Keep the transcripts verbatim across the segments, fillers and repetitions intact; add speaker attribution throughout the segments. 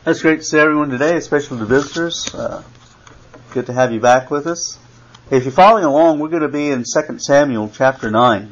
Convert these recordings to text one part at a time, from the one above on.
Speaker 1: It's great to see everyone today, especially the visitors. Uh, good to have you back with us. If you're following along, we're going to be in Second Samuel chapter nine.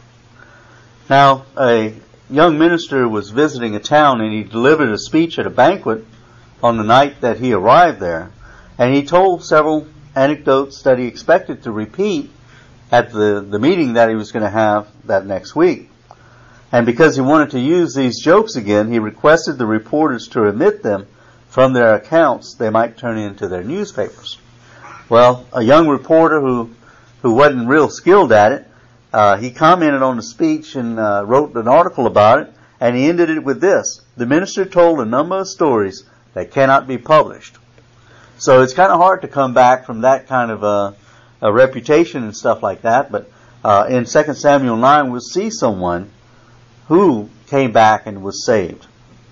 Speaker 1: Now, a young minister was visiting a town and he delivered a speech at a banquet on the night that he arrived there. And he told several anecdotes that he expected to repeat at the, the meeting that he was going to have that next week. And because he wanted to use these jokes again, he requested the reporters to omit them from their accounts they might turn into their newspapers. Well, a young reporter who, who wasn't real skilled at it, uh, he commented on the speech and uh, wrote an article about it, and he ended it with this: the minister told a number of stories that cannot be published. So it's kind of hard to come back from that kind of a, a reputation and stuff like that, but uh, in Second Samuel nine we'll see someone who came back and was saved.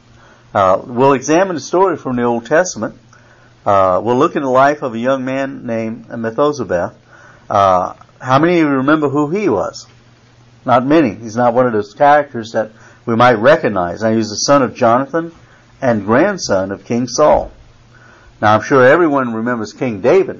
Speaker 1: Uh, we'll examine the story from the Old Testament. Uh, we'll look at the life of a young man named Mephibosheth. Uh, how many of you remember who he was? Not many. He's not one of those characters that we might recognize. Now, he's the son of Jonathan and grandson of King Saul. Now, I'm sure everyone remembers King David.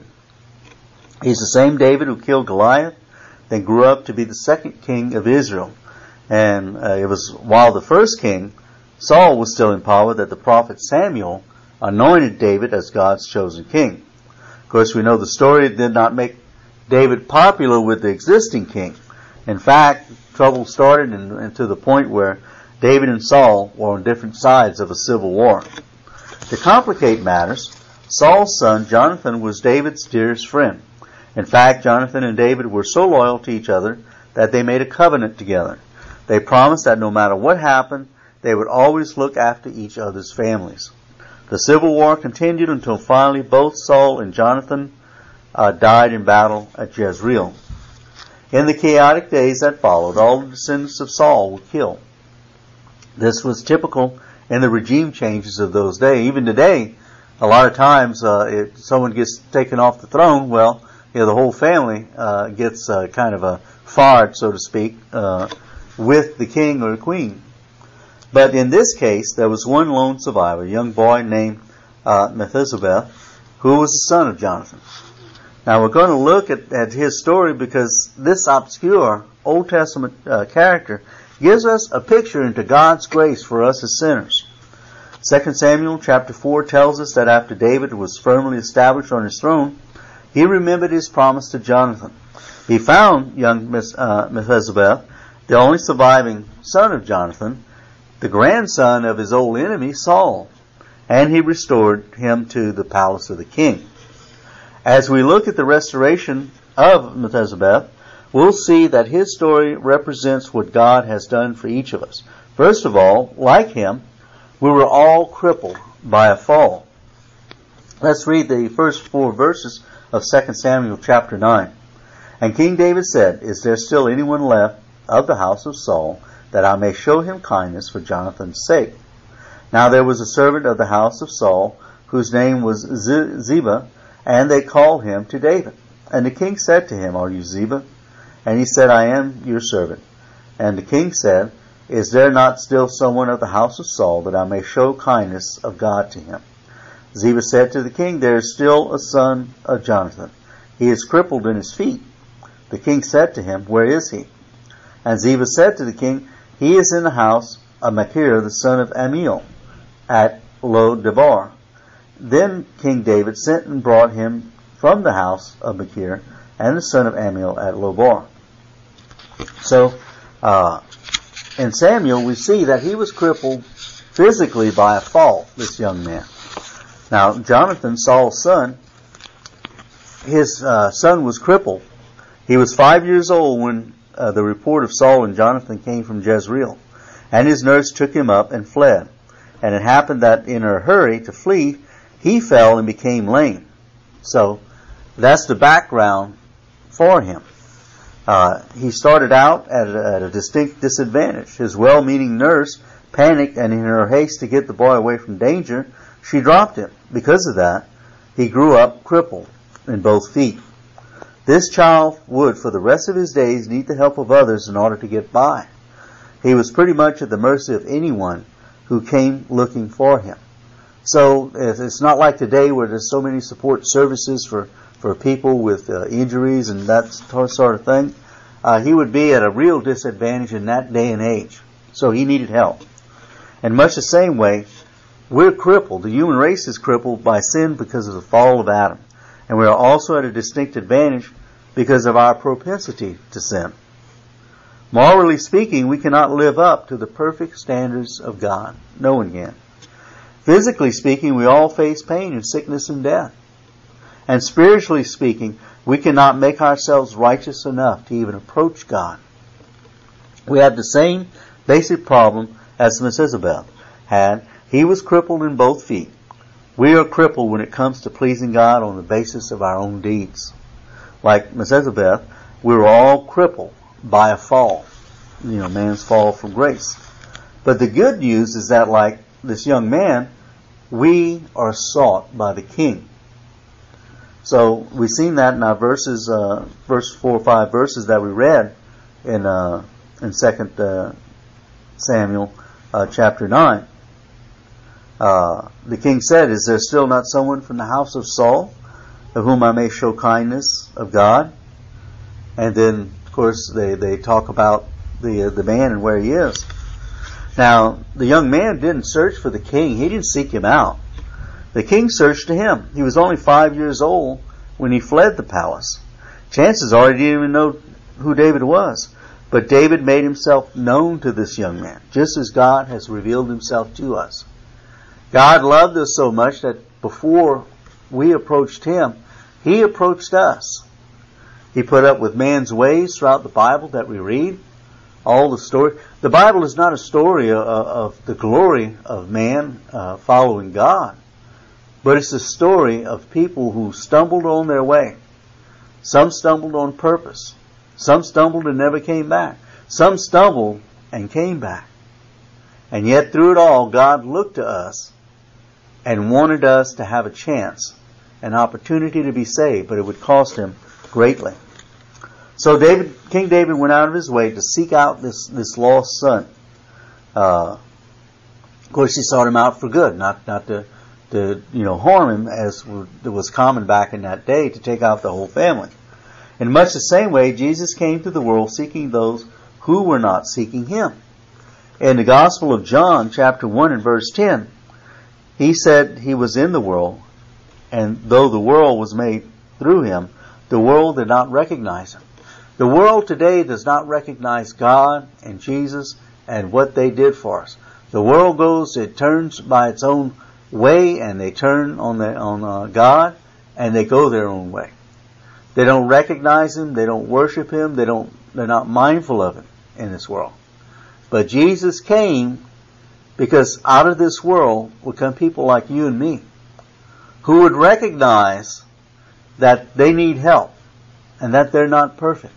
Speaker 1: He's the same David who killed Goliath, then grew up to be the second king of Israel. And uh, it was while the first king, Saul, was still in power that the prophet Samuel anointed David as God's chosen king. Of course, we know the story did not make David popular with the existing king. In fact, trouble started and, and to the point where David and Saul were on different sides of a civil war. To complicate matters, Saul's son Jonathan was David's dearest friend. In fact, Jonathan and David were so loyal to each other that they made a covenant together. They promised that no matter what happened, they would always look after each other's families. The civil war continued until finally both Saul and Jonathan uh, died in battle at Jezreel. In the chaotic days that followed, all the descendants of Saul were killed. This was typical in the regime changes of those days. Even today, a lot of times, uh, if someone gets taken off the throne, well, you know, the whole family uh, gets uh, kind of a fired, so to speak, uh, with the king or the queen. But in this case, there was one lone survivor, a young boy named uh, Mephibosheth, who was the son of Jonathan. Now we're going to look at, at his story because this obscure Old Testament uh, character gives us a picture into God's grace for us as sinners. Second Samuel chapter four tells us that after David was firmly established on his throne, he remembered his promise to Jonathan. He found young uh, Mephibosheth, the only surviving son of Jonathan, the grandson of his old enemy Saul, and he restored him to the palace of the king. As we look at the restoration of Mephibosheth, we'll see that his story represents what God has done for each of us. First of all, like him, we were all crippled by a fall. Let's read the first four verses of Second Samuel chapter nine. And King David said, "Is there still anyone left of the house of Saul, that I may show him kindness for Jonathan's sake?" Now there was a servant of the house of Saul, whose name was Ziba, and they called him to David. And the king said to him, "Are you Ziba?" And he said, "I am your servant." And the king said, "Is there not still someone of the house of Saul, that I may show kindness of God to him?" Ziba said to the king, "There is still a son of Jonathan. He is crippled in his feet." The king said to him, "Where is he?" And Ziba said to the king, "He is in the house of Machir, the son of Amiel, at Lo-debar." Then King David sent and brought him from the house of Machir and the son of Amiel at Lo-debar. So, uh, in Samuel, we see that he was crippled physically by a fall, this young man. Now, Jonathan, Saul's son, his uh, son was crippled. He was five years old when Uh, the report of Saul and Jonathan came from Jezreel, and his nurse took him up and fled. And it happened that in her hurry to flee, he fell and became lame. So that's the background for him. Uh, he started out at a, at a distinct disadvantage. His well-meaning nurse panicked, and in her haste to get the boy away from danger, she dropped him. Because of that, he grew up crippled in both feet. This child would, for the rest of his days, need the help of others in order to get by. He was pretty much at the mercy of anyone who came looking for him. So it's not like today where there's so many support services for, for people with uh, injuries and that sort of thing. Uh, he would be at a real disadvantage in that day and age. So he needed help. In much the same way, we're crippled. The human race is crippled by sin because of the fall of Adam. And we are also at a distinct advantage because of our propensity to sin. Morally speaking, we cannot live up to the perfect standards of God. No one can. Physically speaking, we all face pain and sickness and death. And spiritually speaking, we cannot make ourselves righteous enough to even approach God. We have the same basic problem as Mephibosheth had. He was crippled in both feet. We are crippled when it comes to pleasing God on the basis of our own deeds. Like Mephibosheth, we were all crippled by a fall. You know, man's fall from grace. But the good news is that, like this young man, we are sought by the King. So we've seen that in our verses, uh, verse four or five verses that we read in uh, in Second uh, Samuel uh, chapter nine. Uh, the king said, "Is there still not someone from the house of Saul, of whom I may show kindness of God?" And then, of course, they, they talk about the uh, the man and where he is. Now, the young man didn't search for the king. He didn't seek him out. The king searched to him. He was only five years old when he fled the palace. Chances are he didn't even know who David was. But David made himself known to this young man, just as God has revealed himself to us. God loved us so much that before we approached him, he approached us. He put up with man's ways throughout the Bible that we read. All the story. The Bible is not a story of, of the glory of man uh, following God, but it's a story of people who stumbled on their way. Some stumbled on purpose. Some stumbled and never came back. Some stumbled and came back. And yet through it all, God looked to us and wanted us to have a chance, an opportunity to be saved, but it would cost him greatly. So David, King David went out of his way to seek out this, this lost son. Uh, of course, he sought him out for good, not not to, to you know harm him, as was common back in that day, to take out the whole family. In much the same way, Jesus came to the world seeking those who were not seeking him. In the Gospel of John, chapter one and verse ten, he said he was in the world, and though the world was made through him, the world did not recognize him. The world today does not recognize God and Jesus and what they did for us. The world goes, it turns by its own way, and they turn on the, on uh, God, and they go their own way. They don't recognize him, they don't worship him, they don't, they're not mindful of him in this world. But Jesus came because out of this world would come people like you and me, who would recognize that they need help and that they're not perfect.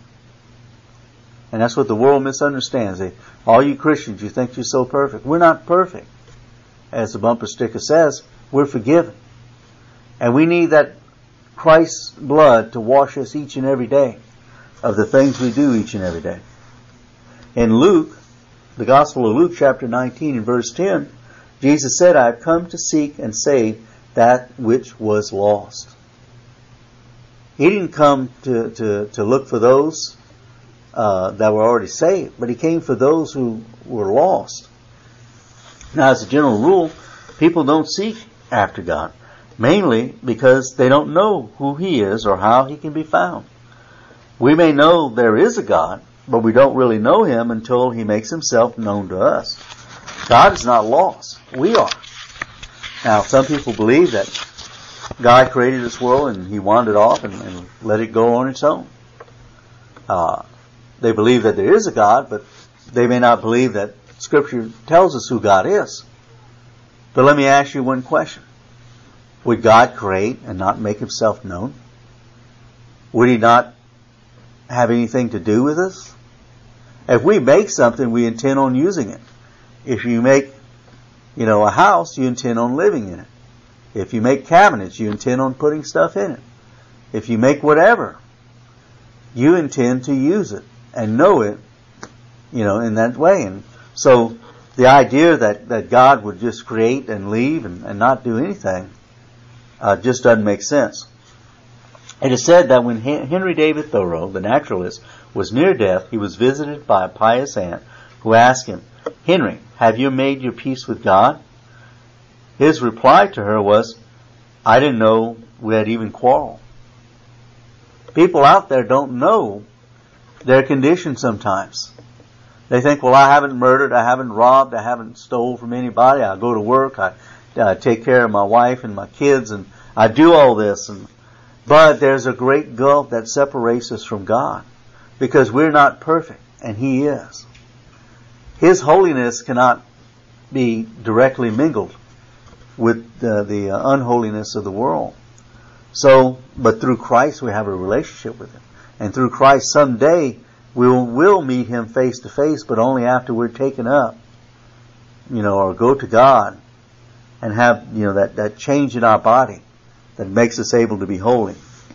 Speaker 1: And that's what the world misunderstands. They, all you Christians, you think you're so perfect. We're not perfect. As the bumper sticker says, we're forgiven. And we need that Christ's blood to wash us each and every day of the things we do each and every day. In Luke, the Gospel of Luke, chapter nineteen and verse ten, Jesus said, "I have come to seek and save that which was lost." He didn't come to, to, to look for those uh, that were already saved, but he came for those who were lost. Now, as a general rule, people don't seek after God, mainly because they don't know who he is or how he can be found. We may know there is a God, but we don't really know him until he makes himself known to us. God is not lost. We are. Now, some people believe that God created this world and he wandered off and, and let it go on its own. Uh, they believe that there is a God, but they may not believe that Scripture tells us who God is. But let me ask you one question. Would God create and not make himself known? Would he not have anything to do with us? If we make something, we intend on using it. If you make, you know, a house, you intend on living in it. If you make cabinets, you intend on putting stuff in it. If you make whatever, you intend to use it and know it, you know, in that way. And so the idea that, that God would just create and leave and, and not do anything uh, just doesn't make sense. It is said that when Henry David Thoreau, the naturalist, was near death, he was visited by a pious aunt who asked him, "Henry, have you made your peace with God?" His reply to her was, "I didn't know we had even quarreled." People out there don't know their condition sometimes. They think, well, I haven't murdered, I haven't robbed, I haven't stole from anybody, I go to work, I uh, take care of my wife and my kids, and I do all this. And But there's a great gulf that separates us from God, because we're not perfect, and He is. His holiness cannot be directly mingled with uh, the uh, unholiness of the world. So, but through Christ we have a relationship with Him. And through Christ someday we will, will meet Him face to face, but only after we're taken up, you know, or go to God and have, you know, that, that change in our body that makes us able to be holy.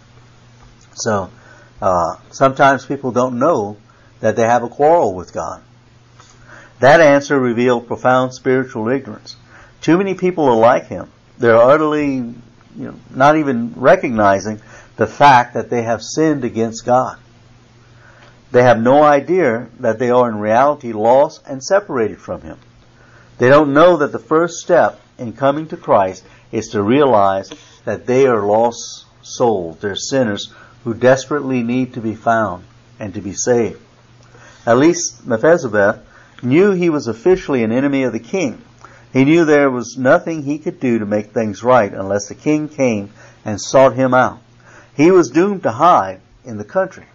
Speaker 1: So, uh, sometimes people don't know that they have a quarrel with God. That answer revealed profound spiritual ignorance. Too many people are like him. They're utterly, you know, not even recognizing the fact that they have sinned against God. They have no idea that they are in reality lost and separated from Him. They don't know that the first step in coming to Christ is to realize that they are lost souls. They're sinners who desperately need to be found and to be saved. At least Mephibosheth knew he was officially an enemy of the king. He knew there was nothing he could do to make things right unless the king came and sought him out. He was doomed to hide in the country.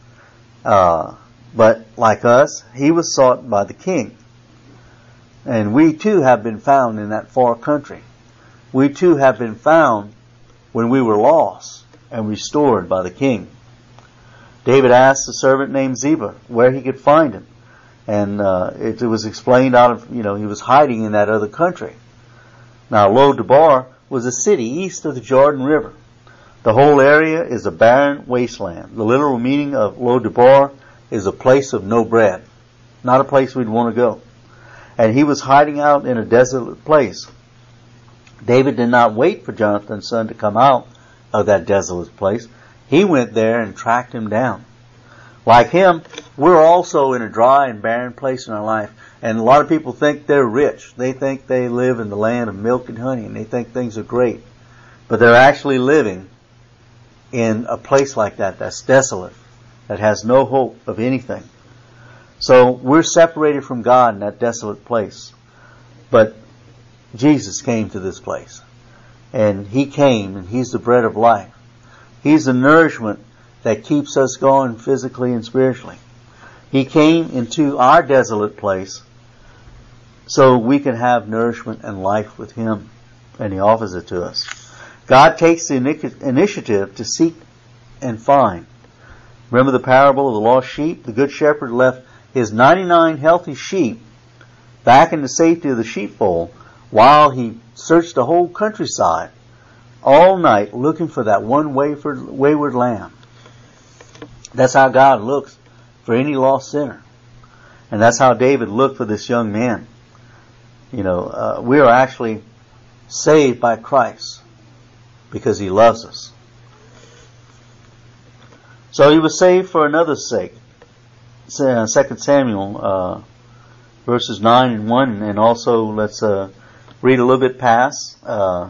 Speaker 1: Uh, but like us, he was sought by the king. And we too have been found in that far country. We too have been found when we were lost and restored by the king. David asked a servant named Ziba where he could find him. And uh, it, it was explained out of, you know, he was hiding in that other country. Now, Lo-Debar was a city east of the Jordan River. The whole area is a barren wasteland. The literal meaning of Lo-Debar is a place of no bread. Not a place we'd want to go. And he was hiding out in a desolate place. David did not wait for Jonathan's son to come out of that desolate place. He went there and tracked him down. Like him, we're also in a dry and barren place in our life. And a lot of people think they're rich. They think they live in the land of milk and honey, and they think things are great. But they're actually living in a place like that that's desolate, that has no hope of anything. So we're separated from God in that desolate place. But Jesus came to this place. And He came, and He's the bread of life. He's the nourishment that keeps us going physically and spiritually. He came into our desolate place so we can have nourishment and life with Him, and He offers it to us. God takes the initiative to seek and find. Remember the parable of the lost sheep? The good shepherd left his ninety-nine healthy sheep back in the safety of the sheepfold while he searched the whole countryside all night looking for that one wayward, wayward lamb. That's how God looks for any lost sinner. And that's how David looked for this young man. You know, uh, we are actually saved by Christ because He loves us. So he was saved for another's sake. Second Samuel, uh, verses nine and one, and also let's uh, read a little bit past uh,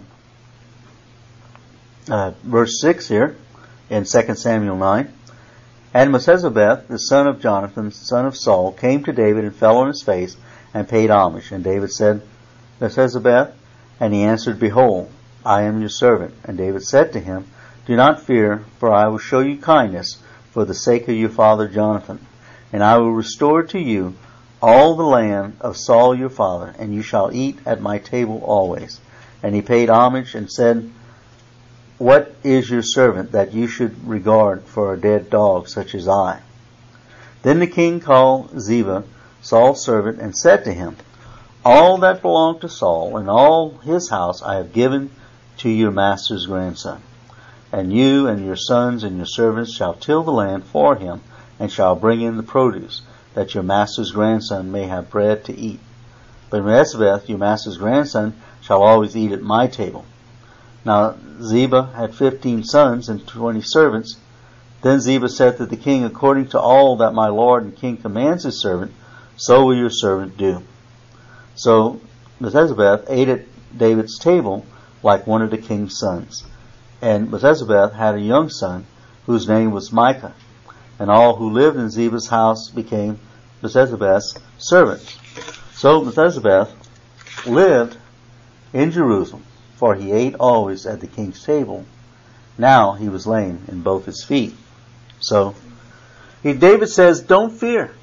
Speaker 1: uh, verse six here in Second Samuel nine. And Mephibosheth, the son of Jonathan, son of Saul, came to David and fell on his face and paid homage. And David said, Mephibosheth, and he answered, Behold, I am your servant. And David said to him, Do not fear, for I will show you kindness for the sake of your father Jonathan. And I will restore to you all the land of Saul your father, and you shall eat at my table always. And he paid homage and said, What is your servant that you should regard for a dead dog such as I? Then the king called Ziba, Saul's servant, and said to him, All that belonged to Saul and all his house I have given to your master's grandson. And you and your sons and your servants shall till the land for him, and shall bring in the produce, that your master's grandson may have bread to eat. But Mephibosheth, your master's grandson, shall always eat at my table. Now Ziba had fifteen sons and twenty servants. Then Ziba said to the king, according to all that my lord and king commands his servant, so will your servant do. So Mephibosheth ate at David's table like one of the king's sons. And Mephibosheth had a young son whose name was Micah. And all who lived in Ziba's house became Mephibosheth's servants. So Mephibosheth lived in Jerusalem, for he ate always at the king's table. Now he was lame in both his feet. So David says, don't fear.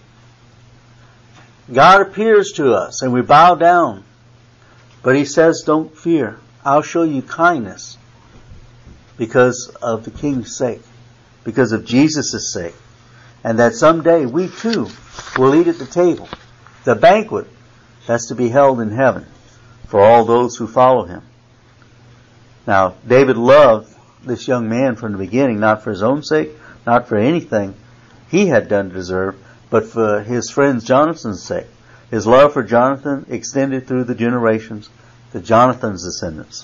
Speaker 1: God appears to us and we bow down. But he says, don't fear. I'll show you kindness because of the king's sake, because of Jesus' sake. And that someday we too will eat at the table, the banquet that's to be held in heaven for all those who follow him. Now, David loved this young man from the beginning, not for his own sake, not for anything he had done to deserve, but for his friend Jonathan's sake. His love for Jonathan extended through the generations to Jonathan's descendants.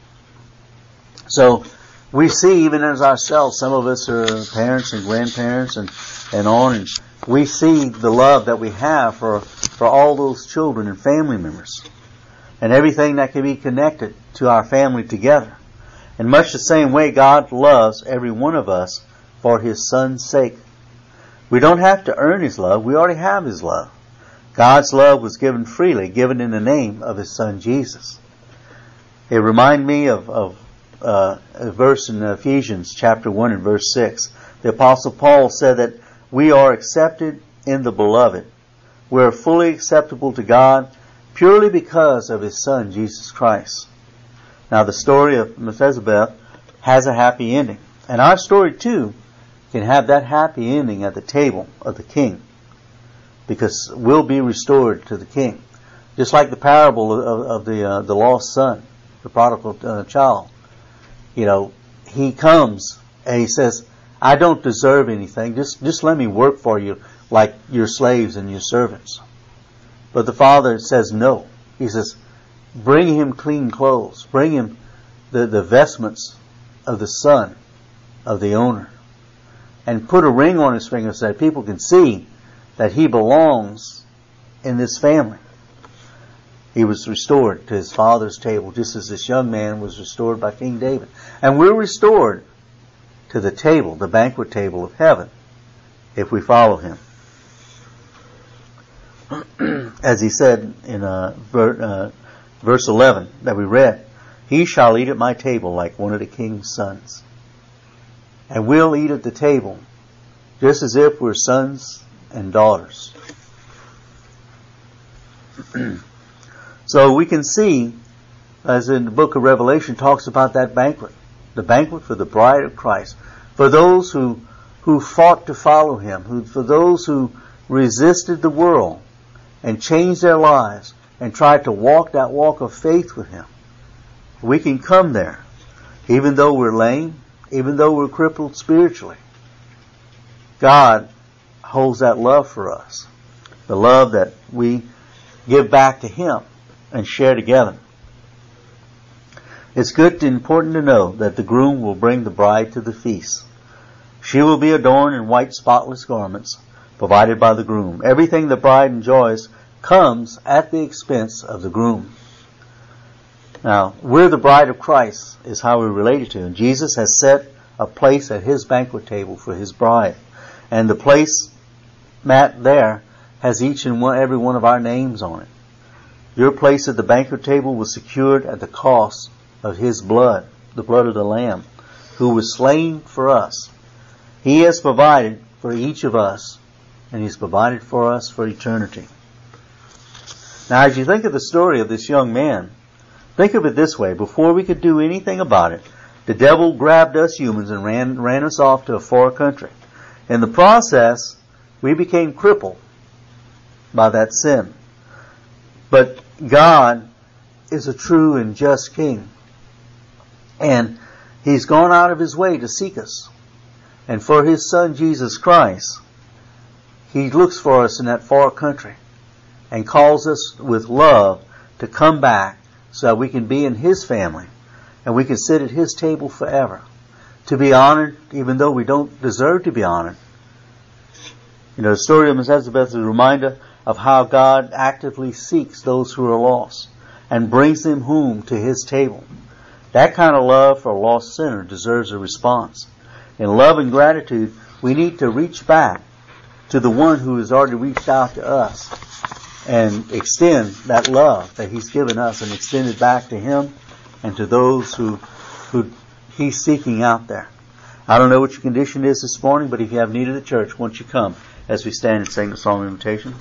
Speaker 1: So we see, even as ourselves, some of us are parents and grandparents and, and on, and we see the love that we have for, for all those children and family members and everything that can be connected to our family together. In much the same way, God loves every one of us for his Son's sake. We don't have to earn his love. We already have his love. God's love was given freely, given in the name of his Son Jesus. It reminds me of, of uh, a verse in Ephesians chapter one and verse six. The Apostle Paul said that we are accepted in the Beloved. We are fully acceptable to God purely because of his Son Jesus Christ. Now the story of Mephibosheth has a happy ending. And our story too can have that happy ending at the table of the king, because we'll be restored to the king. Just like the parable of, of the uh, the lost son, the prodigal uh, child. You know, he comes and he says, I don't deserve anything. Just, just let me work for you like your slaves and your servants. But the father says no. He says, bring him clean clothes. Bring him the, the vestments of the son of the owner. And put a ring on his finger so that people can see that he belongs in this family. He was restored to his father's table, just as this young man was restored by King David. And we're restored to the table, the banquet table of heaven, if we follow him. As he said in uh, ver, uh, verse eleven that we read, he shall eat at my table like one of the king's sons. And we'll eat at the table just as if we're sons and daughters. So we can see, as in the book of Revelation talks about that banquet, the banquet for the bride of Christ, for those who who fought to follow him, who for those who resisted the world and changed their lives and tried to walk that walk of faith with him. We can come there, even though we're lame, even though we're crippled spiritually. God holds that love for us, the love that we give back to him and share together. It's good and important to know that the groom will bring the bride to the feast. She will be adorned in white spotless garments provided by the groom. Everything the bride enjoys comes at the expense of the groom. Now, we're the bride of Christ is how we're related to him. Jesus has set a place at his banquet table for his bride. And the place mat there has each and one, every one of our names on it. Your place at the banquet table was secured at the cost of his blood, the blood of the Lamb, who was slain for us. He has provided for each of us, and he's provided for us for eternity. Now, as you think of the story of this young man, think of it this way. Before we could do anything about it, the devil grabbed us humans and ran, ran us off to a far country. In the process, we became crippled by that sin. But God is a true and just king. And he's gone out of his way to seek us. And for his Son, Jesus Christ, he looks for us in that far country. and calls us with love to come back so that we can be in His family and we can sit at His table forever, to be honored even though we don't deserve to be honored. You know, the story of Miss Elizabeth is a reminder of how God actively seeks those who are lost and brings them home to His table. That kind of love for a lost sinner deserves a response. In love and gratitude, we need to reach back to the one who has already reached out to us and extend that love that He's given us and extend it back to Him and to those who, who He's seeking out there. I don't know what your condition is this morning, but if you have need of the church, won't you come as we stand and sing the song of invitation?